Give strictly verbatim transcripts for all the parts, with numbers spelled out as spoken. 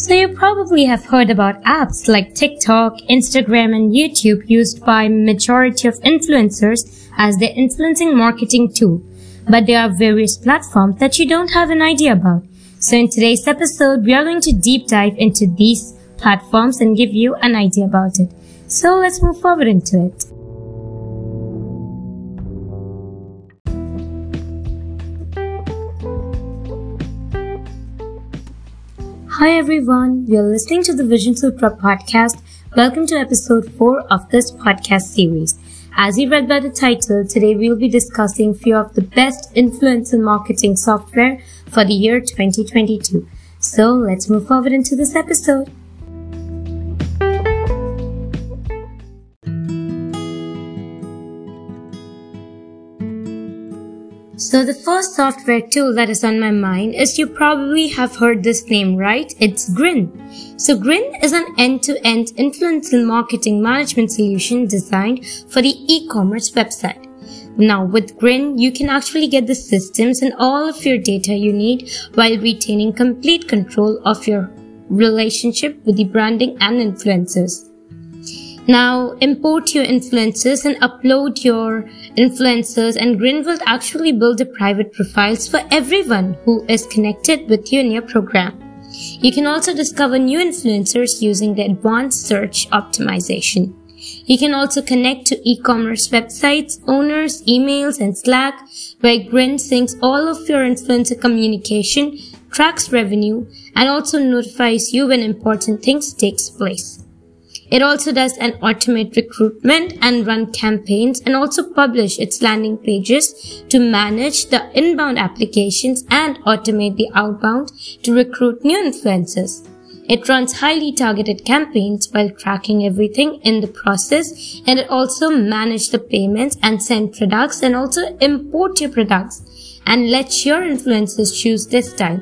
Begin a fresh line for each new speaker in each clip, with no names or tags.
So you probably have heard about apps like TikTok, Instagram, and YouTube used by majority of influencers as their influencing marketing tool. But there are various platforms that you don't have an idea about. So in today's episode, we are going to deep dive into these platforms and give you an idea about it. So let's move forward into it. Hi everyone, you're listening to the Vision Sutra podcast. Welcome to episode four of this podcast series. As you read by the title, today we'll be discussing few of the best influencer marketing software for the year twenty twenty-two. So let's move forward into this episode. So the first software tool that is on my mind is you probably have heard this name, right? It's Grin. So Grin is an end-to-end influencer marketing management solution designed for the e-commerce website. Now with Grin, you can actually get the systems and all of your data you need while retaining complete control of your relationship with the branding and influencers. Now, import your influencers and upload your influencers, and Grin will actually build the private profiles for everyone who is connected with you in your program. You can also discover new influencers using the advanced search optimization. You can also connect to e-commerce websites, owners, emails, and Slack, where Grin syncs all of your influencer communication, tracks revenue, and also notifies you when important things takes place. It also does an automate recruitment and run campaigns, and also publish its landing pages to manage the inbound applications and automate the outbound to recruit new influencers. It runs highly targeted campaigns while tracking everything in the process, and it also manages the payments and send products and also import your products and let your influencers choose this time.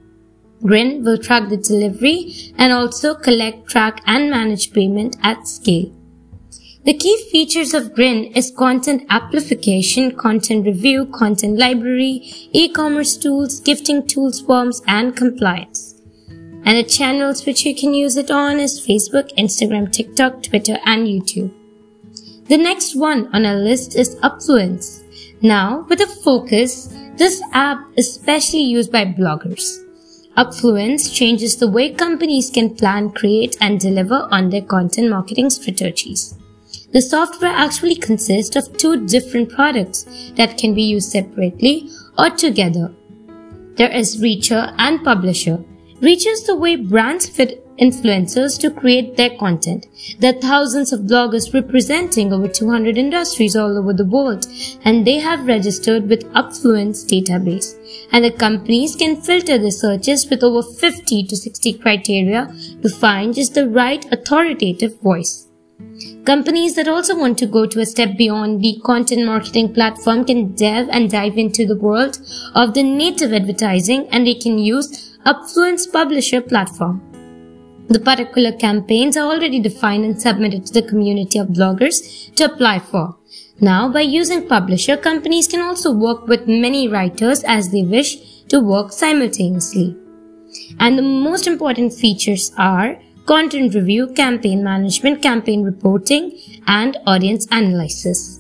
Grin will track the delivery and also collect, track, and manage payment at scale. The key features of Grin is content amplification, content review, content library, e-commerce tools, gifting tools, forms, and compliance. And the channels which you can use it on is Facebook, Instagram, TikTok, Twitter, and YouTube. The next one on our list is Upfluence. Now, with a focus, this app is specially used by bloggers. Upfluence changes the way companies can plan, create, and deliver on their content marketing strategies. The software actually consists of two different products that can be used separately or together. There is Reacher and Publisher. Reacher is the way brands fit influencers to create their content. There are thousands of bloggers representing over two hundred industries all over the world, and they have registered with Upfluence database. And the companies can filter their searches with over fifty to sixty criteria to find just the right authoritative voice. Companies that also want to go to a step beyond the content marketing platform can delve and dive into the world of the native advertising, and they can use Upfluence Publisher platform. The particular campaigns are already defined and submitted to the community of bloggers to apply for. Now, by using Publisher, companies can also work with many writers as they wish to work simultaneously. And the most important features are content review, campaign management, campaign reporting, and audience analysis.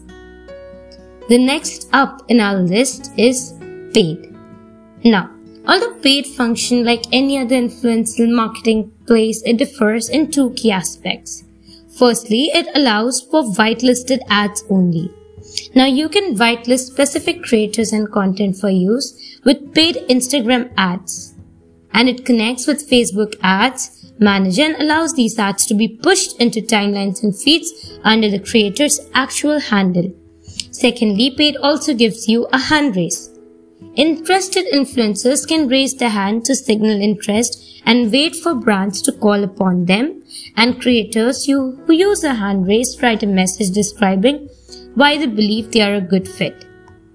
The next up in our list is paid. Now, although paid function like any other influencer marketing place, it differs in two key aspects. Firstly, it allows for whitelisted ads only. Now you can whitelist specific creators and content for use with paid Instagram ads. And it connects with Facebook Ads Manager and allows these ads to be pushed into timelines and feeds under the creator's actual handle. Secondly, paid also gives you a hand raise. Interested influencers can raise their hand to signal interest and wait for brands to call upon them, and creators who use a hand raise write a message describing why they believe they are a good fit.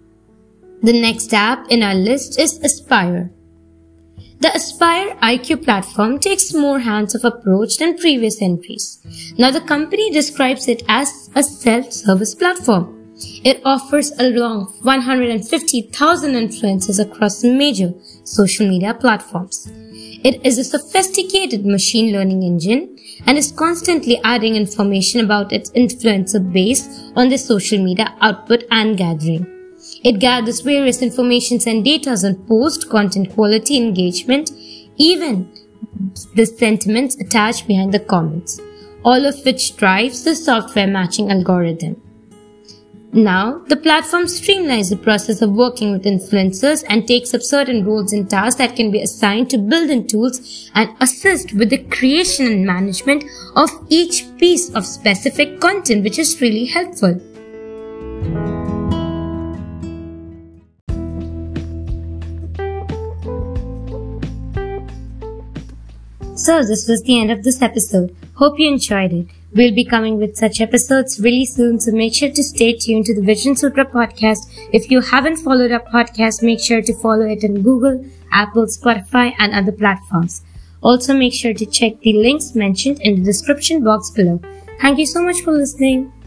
The next app in our list is Aspire. The Aspire I Q platform takes more hands-off approach than previous entries. Now the company describes it as a self-service platform. It offers along one hundred fifty thousand influencers across major social media platforms. It is a sophisticated machine learning engine and is constantly adding information about its influencer base on their social media output and gathering. It gathers various informations and data on post, content quality, engagement, even the sentiments attached behind the comments, all of which drives the software matching algorithm. Now, the platform streamlines the process of working with influencers and takes up certain roles and tasks that can be assigned to built-in tools and assist with the creation and management of each piece of specific content, which is really helpful. So this was the end of this episode. Hope you enjoyed it. We'll be coming with such episodes really soon, so make sure to stay tuned to the Vision Sutra podcast. If you haven't followed our podcast, make sure to follow it on Google, Apple, Spotify, and other platforms. Also, make sure to check the links mentioned in the description box below. Thank you so much for listening.